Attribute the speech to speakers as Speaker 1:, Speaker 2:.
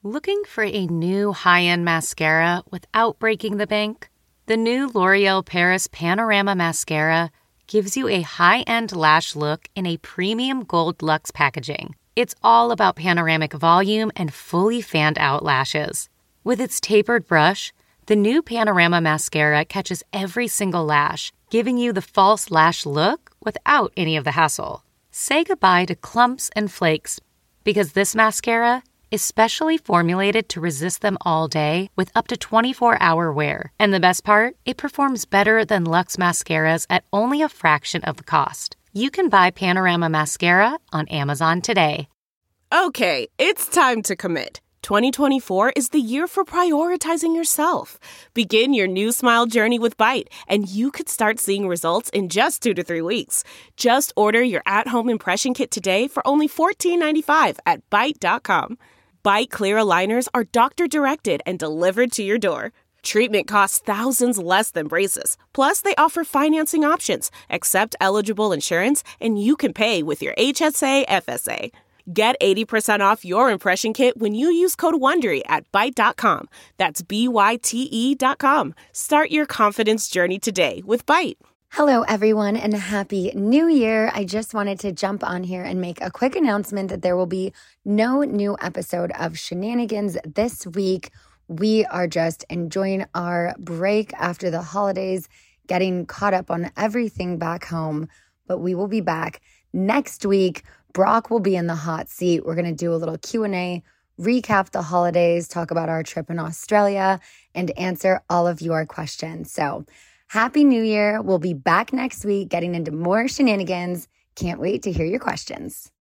Speaker 1: Looking for a new high-end mascara without breaking the bank? The new L'Oreal Paris Panorama Mascara gives you a high-end lash look in a premium gold luxe packaging. It's all about panoramic volume and fully fanned-out lashes. With its tapered brush, the new Panorama Mascara catches every single lash, giving you the false lash look without any of the hassle. Say goodbye to clumps and flakes, because this mascara is specially formulated to resist them all day with up to 24-hour wear. And the best part? It performs better than Luxe mascaras at only a fraction of the cost. You can buy Panorama Mascara on Amazon today.
Speaker 2: Okay, it's time to commit. 2024 is the year for prioritizing yourself. Begin your new smile journey with Byte, and you could start seeing results in just 2 to 3 weeks. Just order your at-home impression kit today for only $14.95 at Byte.com. Byte Clear aligners are doctor-directed and delivered to your door. Treatment costs thousands less than braces. Plus, they offer financing options, accept eligible insurance, and you can pay with your HSA FSA. Get 80% off your impression kit when you use code WONDERY at Byte.com. That's BYTE.com. Start your confidence journey today with Byte.
Speaker 3: Hello, everyone, and Happy New Year. I just wanted to jump on here and make a quick announcement that there will be no new episode of Shenanigans this week. We are just enjoying our break after the holidays, getting caught up on everything back home, but we will be back next week. Brock will be in the hot seat. We're going to do a little Q&A, recap the holidays, talk about our trip in Australia, and answer all of your questions. So Happy New Year. We'll be back next week getting into more shenanigans. Can't wait to hear your questions.